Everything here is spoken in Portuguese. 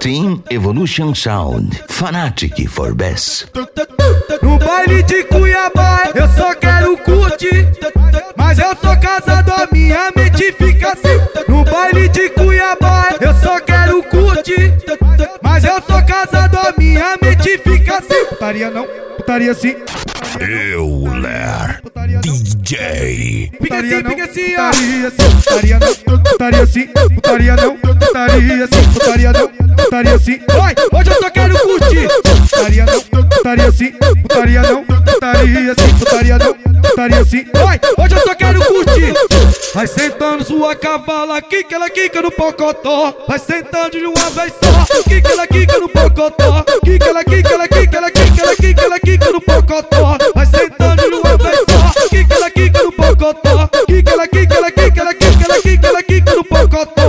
Team Evolution Sound, Fanatic for Bass. No baile de Cuiabá eu só quero curtir, mas eu sou casado, a minha mente fica assim. No baile de Cuiabá eu só quero curtir, mas eu sou casado, a minha mente fica assim. Putaria não, putaria sim. Euler DJ. Putaria não, putaria não, putaria sim, putaria não, putaria sim, putaria não, putaria sim. Vai, hoje eu só quero curtir. Putaria não, putaria sim, putaria não, putaria sim, putaria não, putaria sim. Vai, hoje eu só quero curtir. Vai sentando sua cavala, quica, ela quica no pocotó. Vai sentando de uma vez só, quica, ela quica no pocotó. Quica, ela quica, ela quica, ela quica, ela quica, ela quica no pocotó. Vai sentando de uma vez só, quica, ela quica no pocotó. Quica, ela quica, ela quica, ela quica, ela quica, ela quica no pocotó.